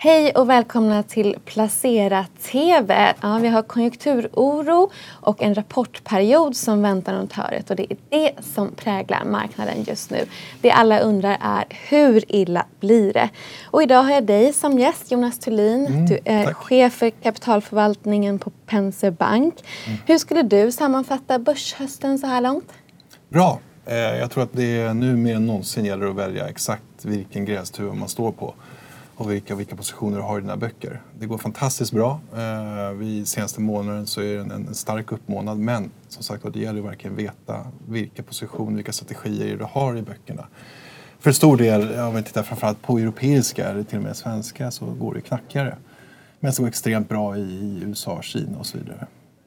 Hej och välkomna till Placera TV. Ja, vi har konjunkturoro och en rapportperiod som väntar runt hörnet. Och det är det som präglar marknaden just nu. Det alla undrar är hur illa blir det? Och idag har jag dig som gäst, Jonas Thulin. Du är chef för kapitalförvaltningen på Penser Bank. Hur skulle du sammanfatta börshösten så här långt? Bra. Jag tror att det är nu mer än någonsin gäller att välja exakt vilken grästuva man står på. Och vilka positioner du har i dina böcker. Det går fantastiskt bra. Vid senaste månaden så är det en stark uppmånad. Men som sagt det gäller verkligen veta vilka positioner, vilka strategier du har i böckerna. För stor del, om vi tittar framförallt på europeiska eller till och med svenska, så går det knackigare. Men det går extremt bra i USA, Kina och så vidare.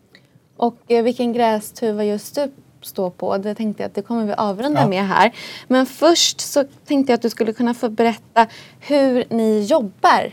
Och vilken grästuva just du står på? Det tänkte jag att det kommer vi avrunda med här. Men först så tänkte jag att du skulle kunna få berätta hur ni jobbar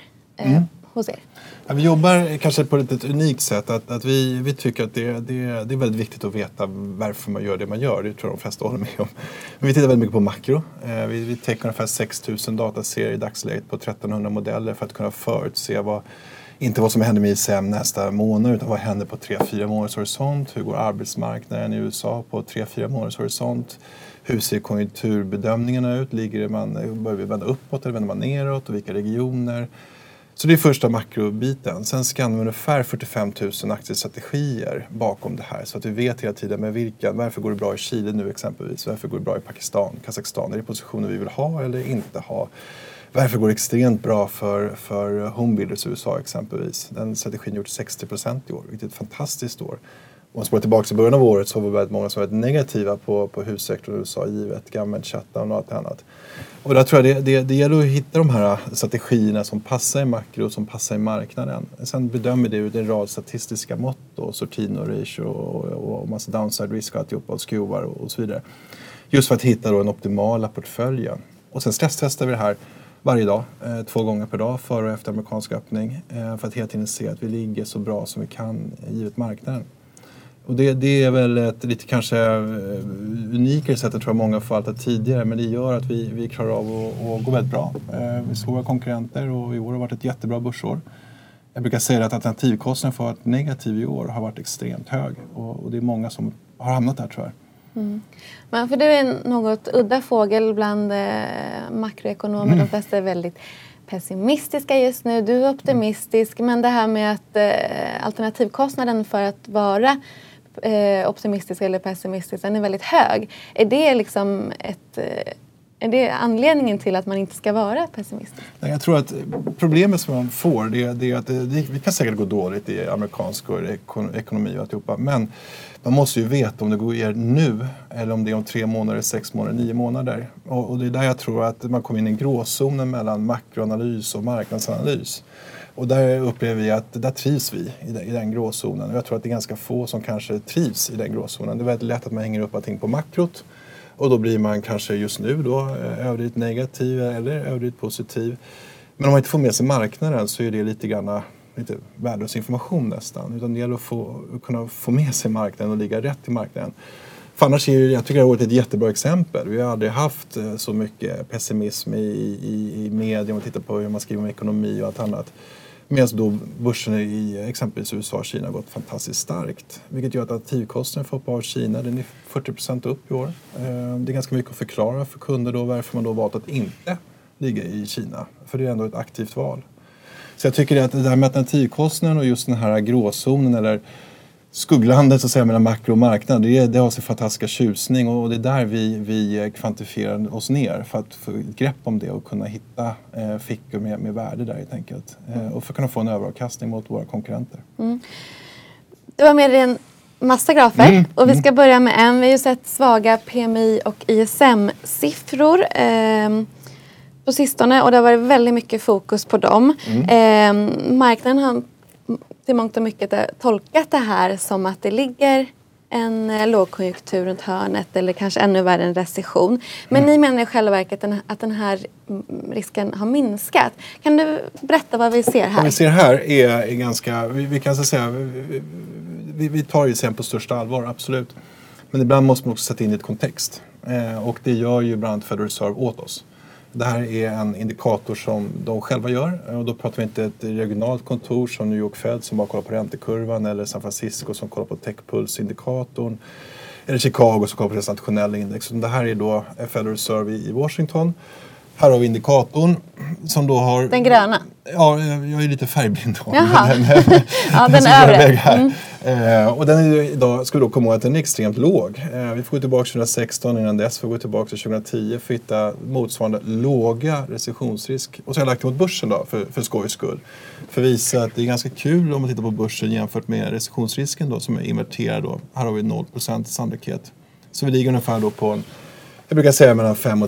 hos er. Ja, vi jobbar kanske på ett unikt sätt. Att vi tycker att det är väldigt viktigt att veta varför man gör det man gör. Det tror jag de flesta håller med om. Men vi tittar väldigt mycket på makro. Vi tecknar ungefär 6 000 dataserier i dagsläget på 1300 modeller för att kunna förutse inte vad som händer med ISM nästa månad, utan vad händer på 3-4 månaders horisont. Hur går arbetsmarknaden i USA på 3-4 månaders horisont? Hur ser konjunkturbedömningarna ut? Börjar vi vända uppåt eller vänder man neråt? Och vilka regioner? Så det är första makrobiten. Sen skannar vi ungefär 45 000 aktiestrategier bakom det här. Så att vi vet hela tiden varför går det bra i Chile nu exempelvis? Varför går det bra i Pakistan, Kazakstan? Är det positioner vi vill ha eller inte ha? Varför går det extremt bra för homebuilders i USA exempelvis? Den strategin gjort 60% i år, vilket är ett fantastiskt år. Om man spår tillbaka i början av året så var det väldigt många som var negativa på hussektorn i USA, givet gammal shutdown och allt annat. Och där tror jag det gäller att hitta de här strategierna som passar i makro och som passar i marknaden. Sen bedömer det ut en rad statistiska mått, Sortino ratio och massa downside risk och alltihopa och skruvar och så vidare. Just för att hitta den optimala portföljen. Och sen stresstestar vi det här varje dag, 2 gånger per dag, före och efter amerikansk öppning. För att hela tiden se att vi ligger så bra som vi kan givet marknaden. Och det är väl ett lite kanske unikare sätt, tror jag många har förvaltat tidigare. Men det gör att vi klarar av att gå väldigt bra. Vi slår våra konkurrenter och i år har varit ett jättebra börsår. Jag brukar säga att alternativkostnaden för att vara negativ i år har varit extremt hög. Och det är många som har hamnat där, tror jag. Men för du är en något udda fågel bland makroekonomer. De flesta är väldigt pessimistiska just nu. Du är optimistisk. Men det här med att alternativkostnaden för att vara optimistisk eller pessimistisk, den är väldigt hög. Är det liksom är det anledningen till att man inte ska vara pessimistisk? Jag tror att problemet som man får det är att vi kan säkert gå dåligt i amerikansk ekonomi och alltihopa. Men man måste ju veta om det går nu eller om det är om 3 månader, 6 månader, 9 månader. Och det är där jag tror att man kommer in i gråzonen mellan makroanalys och marknadsanalys. Och där upplever vi att där trivs vi i den gråzonen. Och jag tror att det är ganska få som kanske trivs i den gråzonen. Det är väldigt lätt att man hänger upp allting på makrot. Och då blir man kanske just nu då överdrivet negativ eller överdrivet positiv. Men om man inte får med sig marknaden så är det lite värdelös information nästan. Utan det gäller att kunna få med sig marknaden och ligga rätt i marknaden. För annars jag tycker det har varit ett jättebra exempel. Vi har aldrig haft så mycket pessimism i media om man tittar på hur man skriver om ekonomi och allt annat. Medan då börsen i exempelvis USA och Kina har gått fantastiskt starkt. Vilket gör att alternativkostnaden för att hoppa av Kina, den är 40% upp i år. Det är ganska mycket att förklara för kunder då varför man då valt att inte ligga i Kina. För det är ändå ett aktivt val. Så jag tycker att det här med alternativkostnaden och just den här gråzonen eller skugglandet så att säga mellan makro och marknad, det har sin fantastiska tjusning och det är där vi kvantifierar oss ner för att få ett grepp om det och kunna hitta fickor med värde där helt enkelt. Och för att kunna få en överavkastning mot våra konkurrenter. Du har med dig en massa grafer och vi ska börja med en. Vi har ju sett svaga PMI och ISM-siffror på sistone och det har varit väldigt mycket fokus på dem. Marknaden har till mångt och mycket tolkat det här som att det ligger en lågkonjunktur runt hörnet eller kanske ännu värre en recession. Men ni menar i själva verket att den här risken har minskat. Kan du berätta vad vi ser här? Vad vi ser här är ganska, vi kan så säga, vi tar ju sen på största allvar, absolut. Men ibland måste man också sätta in i ett kontext. Och det gör ju bland annat Federal Reserve åt oss. Det här är en indikator som de själva gör. Och då pratar vi inte ett regionalt kontor som New York Fed som bara kollar på räntekurvan, eller San Francisco som kollar på techpulsindikatorn, eller Chicago som kollar på det nationella index. Det här är då Federal Reserve i Washington. Här har vi indikatorn som då har... Den gröna? Ja, jag är lite färgblind. Jaha. Den övre. Och den är idag, ska vi då komma ihåg att den är extremt låg. Vi får gå tillbaka till 2016, innan dess får vi gå tillbaka till 2010 för att hitta motsvarande låga recessionsrisk. Och så har jag lagt det mot börsen då, för skojs skull. För att visa att det är ganska kul om man tittar på börsen jämfört med recessionsrisken då, som är inverterad då. Här har vi 0% sannolikhet. Så vi ligger ungefär då på jag brukar säga mellan 5 och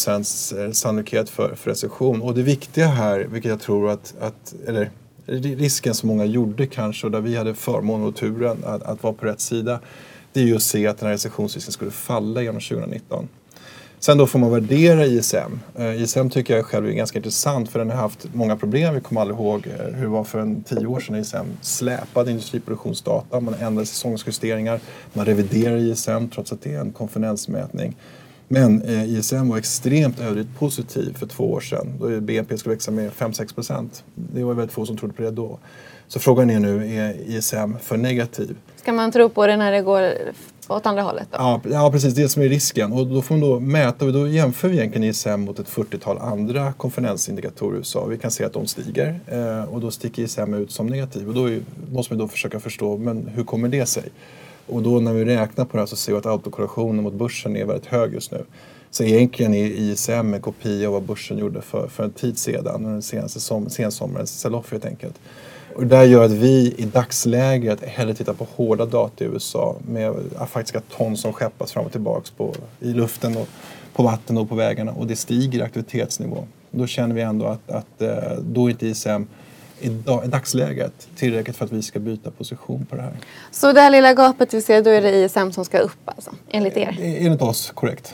10% sannolikhet för recession. Och det viktiga här, vilket jag tror eller risken som många gjorde kanske, och där vi hade förmånen och turen att vara på rätt sida, det är ju att se att den här recessionsrisken skulle falla genom 2019. Sen då får man värdera ISM. ISM tycker jag själv är ganska intressant, för den har haft många problem. Vi kommer aldrig ihåg hur det var för 10 år sedan ISM släpade industriproduktionsdata. Man ändrade säsongsjusteringar, man reviderar ISM trots att det är en konfidensmätning. Men ISM var extremt överdrivet positiv för 2 år sedan. Då BNP skulle växa med 5-6%. Det var väldigt få som trodde på det då. Så frågan är nu, är ISM för negativ? Ska man tro på det när det går åt andra hållet då? Ja, precis. Det som är risken. Och då får man då mäta, och då jämför vi egentligen ISM mot ett 40-tal andra konfidensindikatorer i USA. Vi kan se att de stiger och då sticker ISM ut som negativ. Och då måste man då försöka förstå, men hur kommer det sig? Och då när vi räknar på det här så ser vi att autokorrelationen mot börsen är väldigt hög just nu. Så egentligen är ISM en kopia av vad börsen gjorde för en tid sedan, den senaste sensommarens sell-off helt enkelt. Och det där gör att vi i dagsläget hellre tittar på hårda data i USA med faktiska ton som skeppas fram och tillbaka i luften och på vatten och på vägarna, och det stiger aktivitetsnivå. Då känner vi ändå att då är inte ISM i dagsläget tillräckligt för att vi ska byta position på det här. Så det här lilla gapet vi ser, då är det ISM som ska upp alltså, enligt er? Enligt oss, korrekt.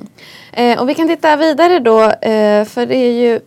Och vi kan titta vidare då, för det är ju...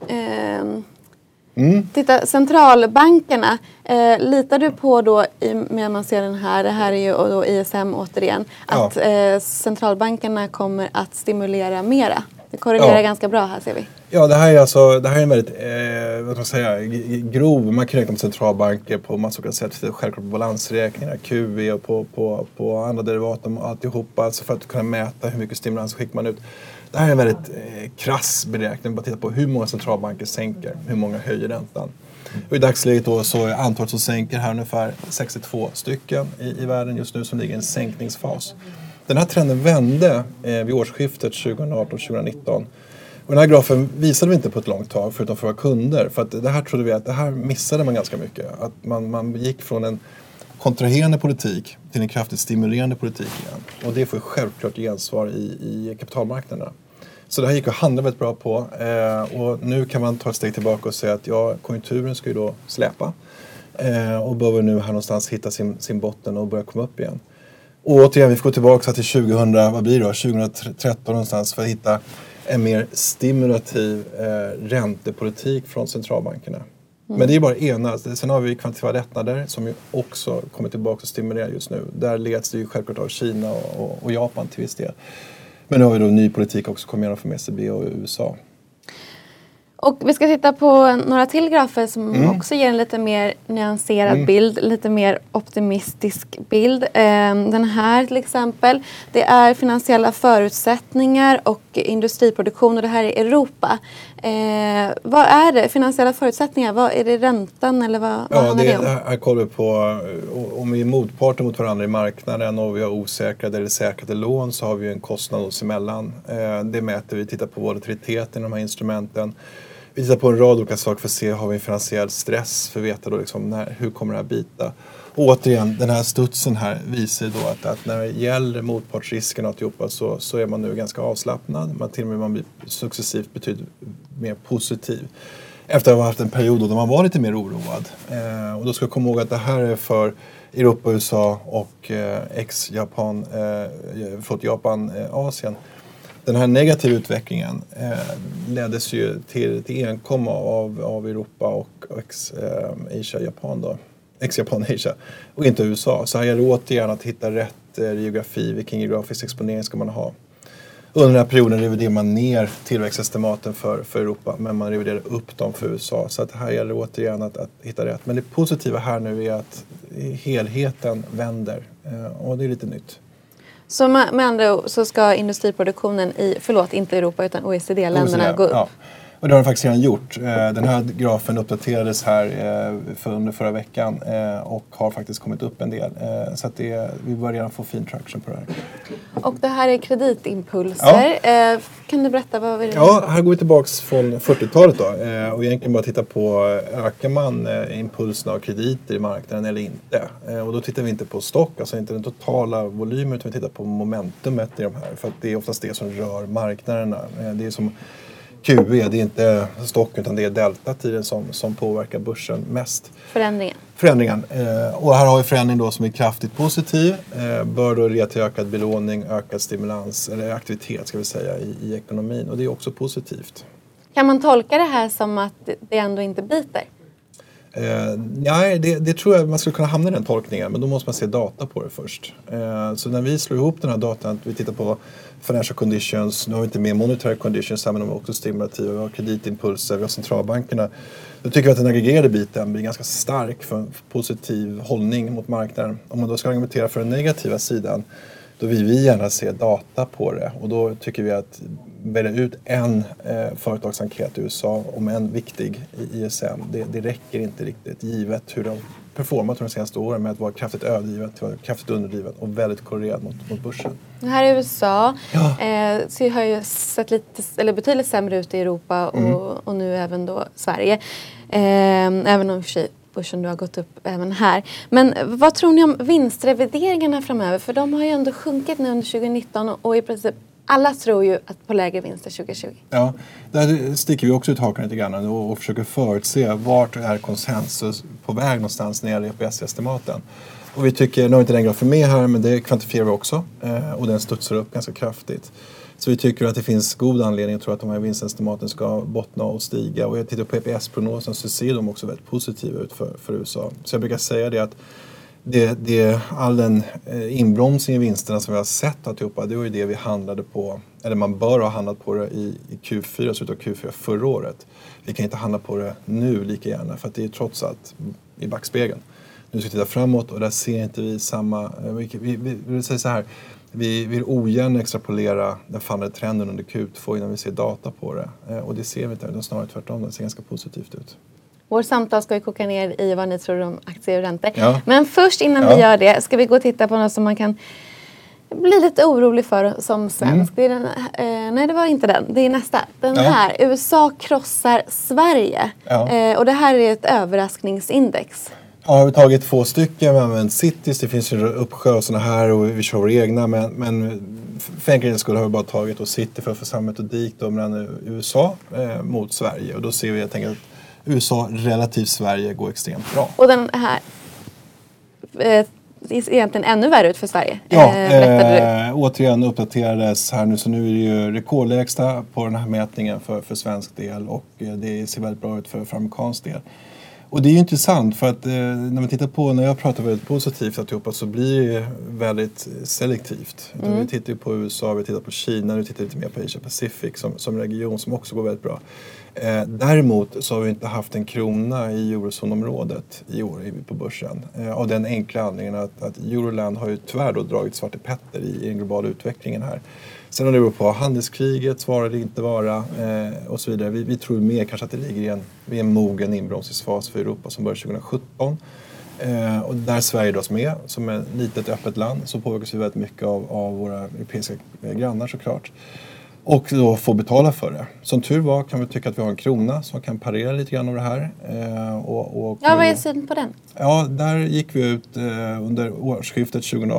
Titta, centralbankerna, litar du på då, när man ser det här är ju då ISM återigen, att centralbankerna kommer att stimulera mera? Det korrelerar ganska bra här, ser vi. Ja, det här är en väldigt, vad ska man säga, grov. Man kan räkna med centralbanker på massor av sätt. Självklart på balansräkningar, QE och på andra derivat och alltihopa. Alltså för att kunna mäta hur mycket stimulans skickar man ut. Det här är en väldigt krass beräkning. Bara titta på hur många centralbanker sänker, hur många höjer räntan. Och i dagsläget då så är antalet som sänker här ungefär 62 stycken i världen just nu som ligger i en sänkningsfas. Den här trenden vände vid årsskiftet 2018-2019. Och den här grafen visade vi inte på ett långt tag förutom för våra kunder. För att det här trodde vi att det här missade man ganska mycket. Att man gick från en kontraherande politik till en kraftigt stimulerande politik igen. Och det får självklart gensvar i kapitalmarknaderna. Så det här gick att handla väldigt bra på. Och nu kan man ta ett steg tillbaka och säga att konjunkturen ska ju då släpa. Och behöver nu här någonstans hitta sin botten och börja komma upp igen. Och återigen, vi får gå tillbaka till 2013 någonstans för att hitta en mer stimulativ räntepolitik från centralbankerna. Men det är bara ena. Sen har vi kvantitativa lättnader som ju också kommer tillbaka och stimulerar just nu. Där leds det ju självklart av Kina och Japan till viss del. Men nu har vi då ny politik också kommer igenom från ECB och USA. Och vi ska titta på några till grafer som också ger en lite mer nyanserad bild, lite mer optimistisk bild. Den här till exempel, det är finansiella förutsättningar och industriproduktion, och det här är Europa. Vad är det? Finansiella förutsättningar, vad är det, räntan eller vad handlar det om? Här kollar vi på, om vi är motparter mot varandra i marknaden och vi har osäkrade eller säkrade lån, så har vi en kostnad oss emellan. Det mäter vi, tittar på volatiliteten i de här instrumenten. Vi tittar på en rad olika saker för att se, har vi en finansiell stress för att veta då liksom hur kommer det här bita. Och återigen, den här studsen här visar då att när det gäller motpartsrisken och alltihopa så är man nu ganska avslappnad. Man blir successivt betydligt mer positiv. Efter att ha haft en period då man var lite mer oroad. Och då ska jag komma ihåg att det här är för Europa, USA och Japan, Asien. Den här negativa utvecklingen leddes ju till enkom av Europa och Japan då. Japan, Asia och inte USA. Så här gäller det återigen att hitta rätt geografi, vilken geografisk exponering ska man ha. Under den här perioden reviderar man ner tillväxtestimaten för Europa, men man reviderar upp dem för USA. Så att här gäller det återigen att hitta rätt. Men det positiva här nu är att helheten vänder och det är lite nytt. Så med andra ord så ska industriproduktionen inte Europa utan OECD-länderna gå upp? Ja. Och det har den faktiskt redan gjort. Den här grafen uppdaterades här under förra veckan och har faktiskt kommit upp en del. Så att vi börjar redan få fin traction på det här. Och det här är kreditimpulser. Ja. Kan du berätta vad är det? Ja, här går vi tillbaka från 40-talet då. Och egentligen bara titta på, ökar man impulserna av krediter i marknaden eller inte? Och då tittar vi inte på stock, alltså inte den totala volymen, utan vi tittar på momentumet i de här. För att det är oftast det som rör marknaderna. Det är som QE, det är inte stock utan det är deltatiden som påverkar börsen mest. Förändringen. Och här har vi förändring då som är kraftigt positiv. Bör då leda till ökad belåning, ökad stimulans eller aktivitet ska vi säga i ekonomin. Och det är också positivt. Kan man tolka det här som att det ändå inte biter? Nej, det tror jag man skulle kunna hamna i den tolkningen, men då måste man se data på det först. Så när vi slår ihop den här datan, vi tittar på financial conditions, nu har vi inte med monetary conditions, men de är också stimulativa, vi har kreditimpulser, vi har centralbankerna. Då tycker vi att den aggregerade biten blir ganska stark för en positiv hållning mot marknaden. Om man då ska argumentera för den negativa sidan, då vill vi gärna se data på det. Och då tycker vi att välja ut en företagsenkät i USA om en viktig i ISM, det räcker inte riktigt givet hur de performat de senaste åren med att vara kraftigt överdrivet, kraftigt underdrivet och väldigt korrelerat mot börsen. Här i USA så har ju sett betydligt sämre ut i Europa och nu även då Sverige. Även om börsen då har gått upp även här. Men vad tror ni om vinstrevideringarna framöver? För de har ju ändå sjunkit nu under 2019 och i princip alla tror ju att på lägre vinster 2020. Ja, där sticker vi också ut hakan lite grann och försöker förutse vart är konsensus på väg någonstans när det gäller EPS-estimaten. Och vi tycker, nu har inte den grafen med här, men det kvantifierar vi också och den studsar upp ganska kraftigt. Så vi tycker att det finns god anledning att tro att de här vinstestimaten ska bottna och stiga. Och jag tittar på EPS-prognosen så ser de också väldigt positiva ut för USA. Så jag brukar säga det att all den inbromsning i vinsterna som vi har sett alltihopa, det var ju det vi handlade på, eller man bör ha handlat på det i Q4, så utav Q4 förra året. Vi kan inte handla på det nu lika gärna för att det är trots allt i backspegeln. Nu ska vi titta framåt och där ser inte vi samma, vi vill säga så här, vi vill ogärna extrapolera den fallande trenden under Q2 innan vi ser data på det. Och det ser vi inte, utan snarare tvärtom, det ser ganska positivt ut. Vårt samtal ska ju koka ner i vad ni tror om aktier och räntor. Ja. Men först innan vi gör det ska vi gå och titta på något som man kan bli lite orolig för som svensk. Det är den, nej, det var inte den. Det är nästa. Den här. USA krossar Sverige. Ja. Och det här är ett överraskningsindex. Ja, vi har tagit 2 stycken. Vi har använt cities. Det finns ju uppsjö och sådana här och vi kör våra egna. Men för enkelhetens skull har vi bara tagit och city för att få samma metodik mellan USA mot Sverige. Och då ser vi helt enkelt att USA relativt Sverige går extremt bra. Och den här ser egentligen ännu värre ut för Sverige. Ja, återigen uppdaterades här nu, så nu är det ju rekordlägsta på den här mätningen för svensk del och det ser väldigt bra ut för amerikansk del. Och det är ju intressant för att när jag pratar väldigt positivt alltihopa så blir det väldigt selektivt. Vi tittar ju på USA, vi tittar på Kina, nu tittar vi lite mer på Asia Pacific som region som också går väldigt bra. Däremot så har vi inte haft en krona i eurozonområdet i år på börsen. Av den enkla anledningen att Euroland har ju tyvärr då dragit Svarte Petter i den globala utvecklingen här. Sen har det beror på handelskriget, svarar det inte vara och så vidare. Vi tror mer kanske att det ligger i en mogen inbromsningsfas för Europa som börjar 2017. Och där Sverige dras med som ett litet öppet land så påverkas vi väldigt mycket av våra europeiska grannar såklart. Och då få betala för det. Som tur var kan vi tycka att vi har en krona som kan parera lite grann av det här. Vad är synen på den? Ja, där gick vi ut under årsskiftet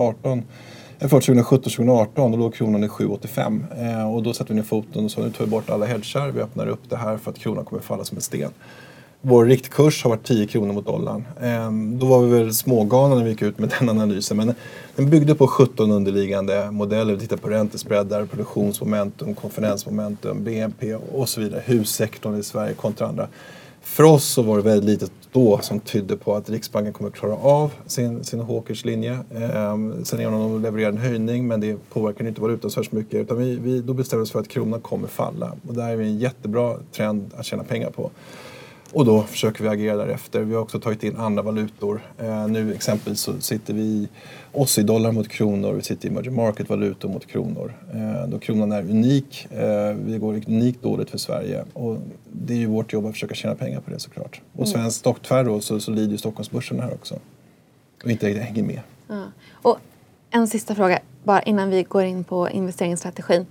2017-2018 och låg kronan i 7,85. Och då satte vi ner foten och så nu tar vi bort alla hedgar. Vi öppnar upp det här för att kronan kommer falla som en sten. Vår riktkurs har varit 10 kronor mot dollarn. Då var vi väl smågalna när vi gick ut med den analysen. Men den byggde på 17 underliggande modeller. Vi tittar på räntespreadar, produktionsmomentum, konfidensmomentum, BNP och så vidare. Hussektorn i Sverige kontra andra. För oss så var det väldigt lite då som tydde på att Riksbanken kommer att klara av sin Hawkers linje. Sen är de levererar en höjning, men det påverkar inte valutan så mycket. Utan vi då bestämmer oss för att kronan kommer falla. Och där är en jättebra trend att tjäna pengar på. Och då försöker vi agera därefter. Vi har också tagit in andra valutor. Nu exempelvis så sitter vi i Aussie-dollar mot kronor. Vi sitter i emerging market-valutor mot kronor. Då kronan är unik. Vi går unikt dåligt för Sverige. Och det är ju vårt jobb att försöka tjäna pengar på det såklart. Och svensk stocktvärt då så lider ju Stockholmsbörsen här också. Och inte riktigt hänger med. Ja. Och en sista fråga, bara innan vi går in på investeringsstrategin.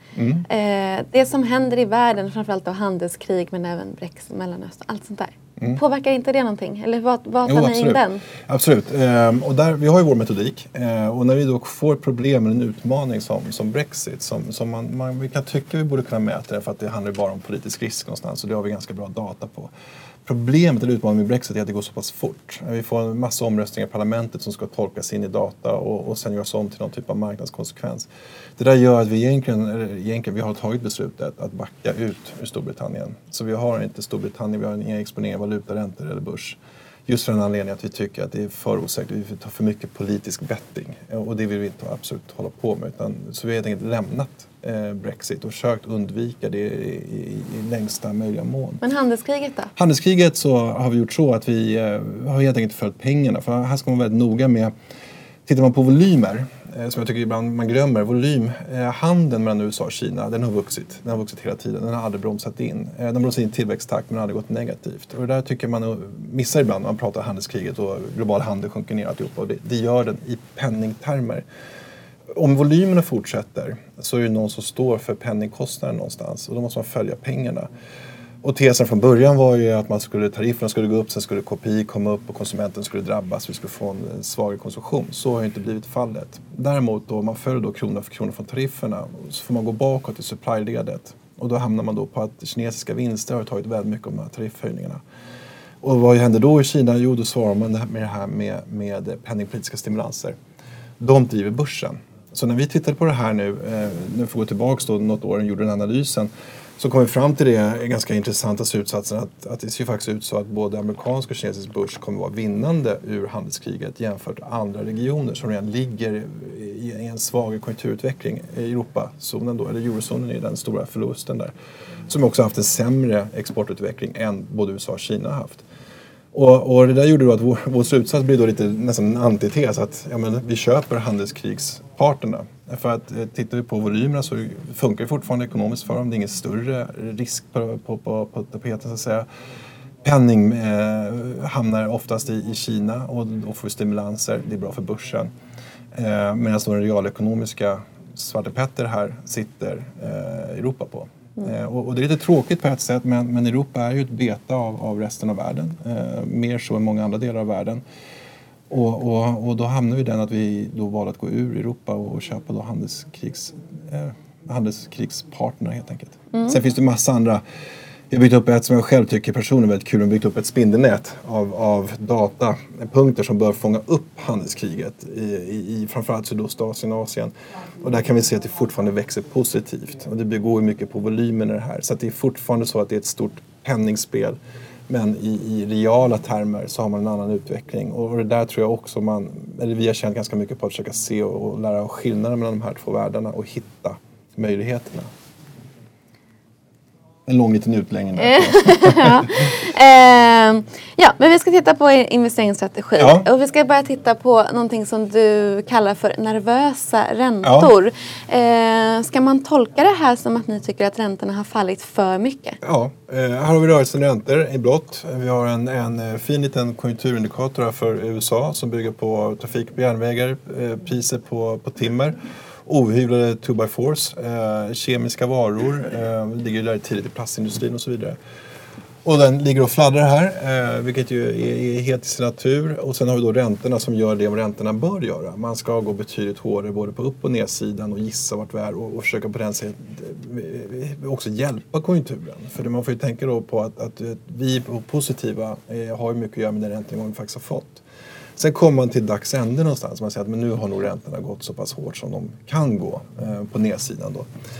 Det som händer i världen, framförallt då handelskrig men även Brexit, Mellanöstern, allt sånt där. Påverkar inte det någonting? Eller vad tar ni in den? Absolut. Och där, vi har ju vår metodik. Och när vi då får ett problem eller en utmaning som Brexit, som vi kan tycka vi borde kunna mäta det, för att det handlar bara om politisk risk någonstans. Och det har vi ganska bra data på. Problemet eller utmaningen med Brexit är att det går så pass fort. Vi får en massa omröstningar i parlamentet som ska tolkas in i data och sen göras om till någon typ av marknadskonsekvens. Det där gör att vi egentligen vi har tagit beslutet att backa ut ur Storbritannien. Så vi har inte Storbritannien, vi har ingen exponering av valuta, räntor eller börs. Just för den anledningen att vi tycker att det är för osäkert, vi tar för mycket politisk betting. Och det vill vi inte absolut hålla på med. Så vi har helt enkelt lämnat Brexit och försökt undvika det i längsta möjliga mån. Men handelskriget då? Handelskriget så har vi gjort så att vi har helt enkelt följt pengarna. För här ska man vara väldigt noga med, tittar man på volymer, som jag tycker ibland man glömmer, handeln mellan USA och Kina, den har vuxit hela tiden, den har aldrig bromsat in. Den bromsat in tillväxttakt men aldrig gått negativt. Och det där tycker man missar ibland när man pratar handelskriget och global handel sjunker ner alltihopa. Och det gör den i penningtermer. Om volymerna fortsätter så är det någon som står för penningkostnaden någonstans och då måste man följa pengarna. Och tesen från början var ju att tarifferna skulle gå upp, sen skulle KPI komma upp och konsumenten skulle drabbas, vi skulle få en svagare konsumtion. Så har ju inte blivit fallet. Däremot då, man följer då krona för krona från tarifferna, så får man gå bakåt i supply-ledet. Och då hamnar man då på att kinesiska vinster har tagit väldigt mycket av de här tariffhöjningarna. Och vad händer då i Kina? Jo, då svarar man med det här med penningpolitiska stimulanser. De driver börsen. Så när vi tittade på det här nu får vi gå tillbaka då något år och gjorde den analysen, så kom vi fram till det ganska intressanta slutsatsen att det ser faktiskt ut så att både amerikansk och kinesisk börs kommer vara vinnande ur handelskriget jämfört med andra regioner som redan ligger i en svagare konjunkturutveckling. Europazonen då, eller eurozonen är den stora förlusten där, som också haft en sämre exportutveckling än både USA och Kina har haft. Och det där gjorde då att vår slutsats blir då lite nästan en antites, att vi köper handelskrigsparterna. För att tittar vi på volymerna så funkar det fortfarande ekonomiskt för dem. Det är ingen större risk på tapeten så att säga. Penning hamnar oftast i Kina och då får vi stimulanser. Det är bra för börsen. Medan den realekonomiska Svarte Petter här sitter Europa på. Och det är lite tråkigt på ett sätt, men Europa är ju ett beta av resten av världen. Mer så än många andra delar av världen. Och då hamnar vi i den att vi då valde att gå ur Europa och köpa då handelskrigspartner helt enkelt. Sen finns det massa andra. Jag har byggt upp ett som jag själv tycker personligen är väldigt kul. Jag har byggt upp ett spindelnät av datapunkter som bör fånga upp handelskriget i framförallt Sydostasien och Asien. Och där kan vi se att det fortfarande växer positivt. Och det går ju mycket på volymen i det här. Så att det är fortfarande så att det är ett stort penningsspel. Men i reala termer så har man en annan utveckling. Och det där tror jag också vi har känt ganska mycket på att försöka se och lära av skillnaden mellan de här två världarna och hitta möjligheterna. En lång liten utläggning. Ja, men vi ska titta på investeringsstrategi. Ja. Och vi ska börja titta på någonting som du kallar för nervösa räntor. Ja. Ska man tolka det här som att ni tycker att räntorna har fallit för mycket? Ja, här har vi rörelsen räntor i blått. Vi har en fin liten konjunkturindikator här för USA som bygger på trafik på järnvägar, priser på timmer. Ohyvlade 2x4s, kemiska varor, ligger där tidigt i plastindustrin och så vidare. Och den ligger och fladdrar här, vilket ju är helt i sin natur. Och sen har vi då räntorna som gör det räntorna bör göra. Man ska gå betydligt hårdare både på upp- och nedsidan och gissa vart vi är och försöka på den sättet också hjälpa konjunkturen. För man får ju tänka då på att vi positiva har ju mycket att göra med den räntenivån vi faktiskt har fått. Sen kommer man till dags ände någonstans. Man säger att men nu har nog räntorna gått så pass hårt som de kan gå på nedsidan då.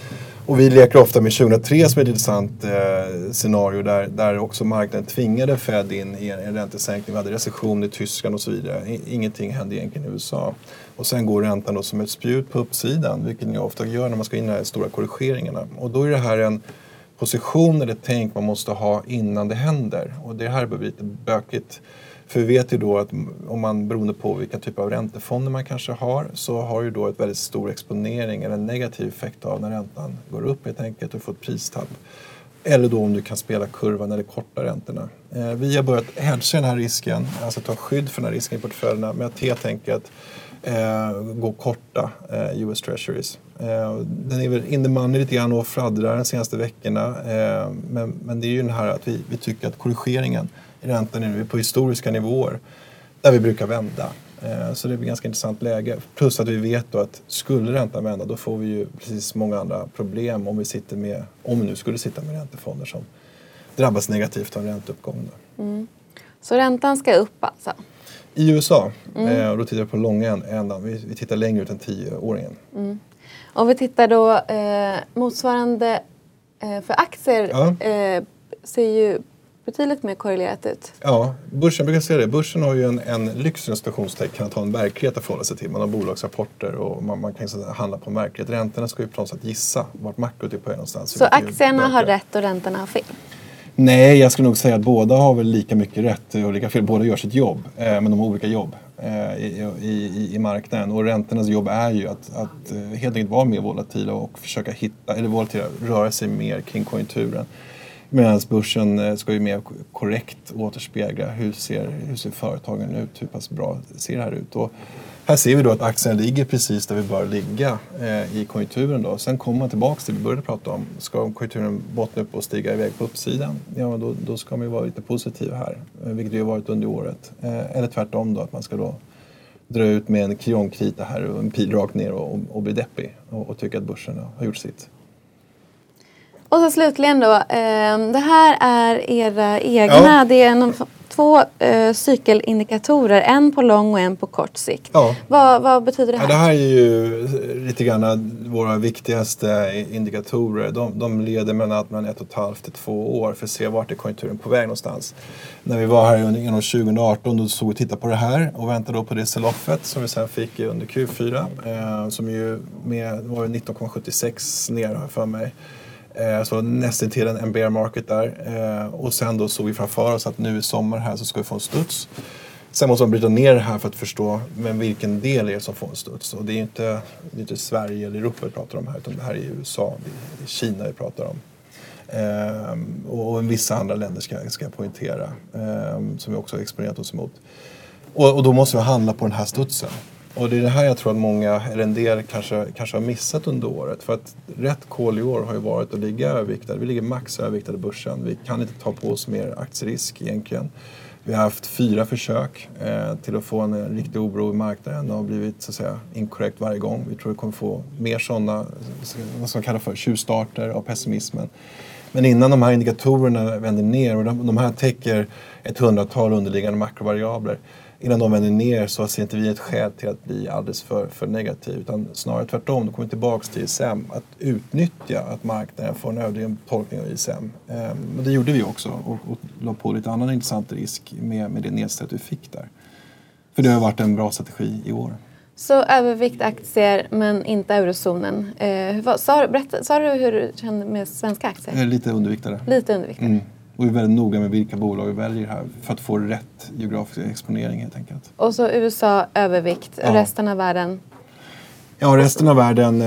Och vi leker ofta med 2003 som ett intressant scenario där också marknaden tvingade Fed in i en räntesänkning. Vi hade recession i Tyskland och så vidare. Ingenting hände egentligen i USA. Och sen går räntan då som ett spjut på uppsidan, vilket ni ofta gör när man ska in i de här stora korrigeringarna. Och då är det här en position eller tänk man måste ha innan det händer. Och det här blir lite bökigt. För vi vet ju då att om man, beroende på vilka typ av räntefonder man kanske har, så har ju då ett väldigt stor exponering eller en negativ effekt av när räntan går upp helt enkelt och får ett pristapp. Eller då om du kan spela kurvan eller korta räntorna. Vi har börjat hedga den här risken, alltså ta skydd för den här risken i portföljerna med att helt enkelt gå korta US Treasuries. Den är väl in the money lite grann och fladdrar de senaste veckorna. Men det är ju den här att vi tycker att korrigeringen i räntan är nu på historiska nivåer där vi brukar vända. Så det blir ett ganska intressant läge. Plus att vi vet då att skulle räntan vända då får vi ju precis många andra problem om vi nu skulle sitta med räntefonder som drabbas negativt av ränteuppgången. Så räntan ska upp alltså? I USA, och då tittar vi på långa ändan. Vi tittar längre ut än 10-åringen. Om vi tittar då motsvarande för aktier ser ju betydligt mer korrelerat ut. Ja, börsen brukar säga det. Börsen har ju en lyxinstitutionstecken att ha en verklighet att förhålla sig till. Man har bolagsrapporter och man kan handla på en verklighet. Räntorna ska ju på något sätt gissa vart makrot är på någonstans. Så aktierna har rätt och räntorna har fel? Nej, jag skulle nog säga att båda har väl lika mycket rätt och lika fel. Båda gör sitt jobb, men de har olika jobb i marknaden. Och räntornas jobb är ju att helt enkelt vara mer volatila och försöka röra sig mer kring konjunkturen. Medan börsen ska ju mer korrekt återspegla hur ser företagen ut, hur pass bra ser det här ut. Och här ser vi då att aktien ligger precis där vi bör ligga i konjunkturen då. Sen kommer man tillbaka till det vi började prata om. Ska konjunkturen bottna upp och stiga iväg på uppsidan, ja då ska man ju vara lite positiv här, vilket det har varit under året. Eller tvärtom då, att man ska då dra ut med en krionkrita här och en pil rakt ner och bli deppig och tycka att börsen har gjort sitt. Och så slutligen då, det här är era egna, det är två cykelindikatorer, en på lång och en på kort sikt. Ja. Vad betyder det här? Ja, det här är ju lite grann våra viktigaste indikatorer. De leder mellan 1,5 till 2 år för att se vart är konjunkturen på väg någonstans. När vi var här genom 2018 då såg vi titta på det här och väntade då på det sell-offet som vi sen fick under Q4 som ju var 19,76 ner för mig. Så nästan till en bear market där. Och sen då såg vi framför oss att nu i sommar här så ska vi få en studs. Sen måste man bryta ner det här för att förstå men vilken del är det som får en studs. Och det är inte Sverige eller Europa vi pratar om här, utan det här är USA, det är Kina vi pratar om. Och vissa andra länder ska jag poängtera, som vi också har exponerat oss emot. Och då måste vi handla på den här studsen. Och det är det här jag tror att många, eller en del kanske har missat under året. För att rätt call i år har ju varit att ligga överviktade. Vi ligger max överviktade i börsen. Vi kan inte ta på oss mer aktierisk egentligen. Vi har haft 4 försök till att få en riktig oro i marknaden och har blivit så att säga inkorrekt varje gång. Vi tror vi kommer få mer sådana, vad ska man kalla för, tjuvstarter av pessimismen. Men innan de här indikatorerna vänder ner, och de här täcker ett 100-tal underliggande makrovariabler. Innan de vänder ner så ser inte vi ett skäl till att bli alldeles för negativ, utan snarare tvärtom. Då kommer vi tillbaka till ISM, att utnyttja att marknaden får en övrig tolkning av ISM. Och det gjorde vi också och la på lite annan intressant risk med det nedsätt vi fick där. För det har varit en bra strategi i år. Så övervikt aktier men inte eurozonen. Sa du hur du kände med svenska aktier? Lite underviktade. Lite underviktade. Och vi är väldigt noga med vilka bolag vi väljer här för att få rätt geografisk exponering helt enkelt. Och så USA övervikt, resten av världen? Ja, resten av världen...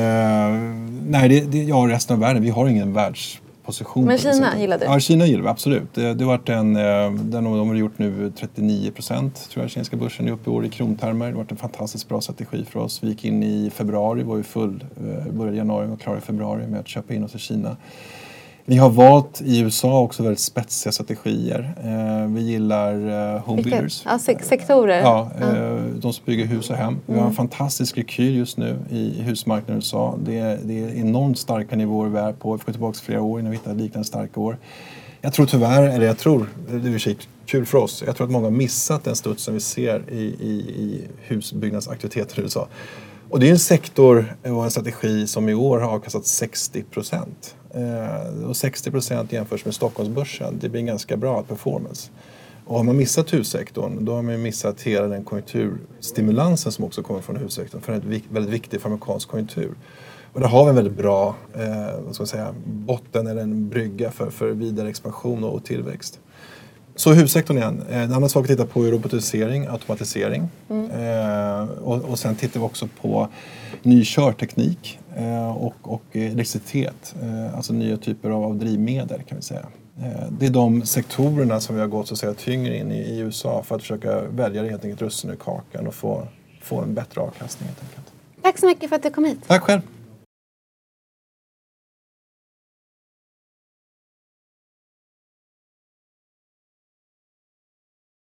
resten av världen. Vi har ingen världsposition. Men Kina gillar du? Ja, Kina gillar vi absolut. Det har varit de har gjort nu 39% tror jag kinesiska börsen är uppe i år i krontermer. Det har varit en fantastiskt bra strategi för oss. Vi gick in i februari, var ju började januari och klarade februari med att köpa in oss i Kina. Vi har valt i USA också väldigt spetsiga strategier. Vi gillar home builders. Ja, sektorer. Ja, de som bygger hus och hem. Vi har en fantastisk rekyl just nu i husmarknaden i USA. Det är enormt starka nivåer vi är på. Vi får tillbaka flera år innan vi hittar liknande starka år. Jag tror tyvärr, det är kul för oss. Jag tror att många har missat den studsen vi ser i husbyggnadsaktiviteter i USA. Och det är en sektor och en strategi som i år har avkastat 60%. Och 60% jämförs med Stockholmsbörsen. Det blir en ganska bra performance. Och har man missat hussektorn, då har man missat hela den konjunkturstimulansen som också kommer från hussektorn för en väldigt viktig för amerikansk konjunktur. Och där har vi en väldigt bra botten eller en brygga för vidare expansion och tillväxt. Så hussektorn igen. En annan sak att titta på är robotisering, automatisering. Och sen tittar vi också på ny körteknik och elektricitet. Alltså nya typer av drivmedel kan vi säga. Det är de sektorerna som vi har gått så att säga tyngre in i USA för att försöka välja helt enkelt russin ur kakan och få en bättre avkastning helt enkelt. Tack så mycket för att du kom hit. Tack själv.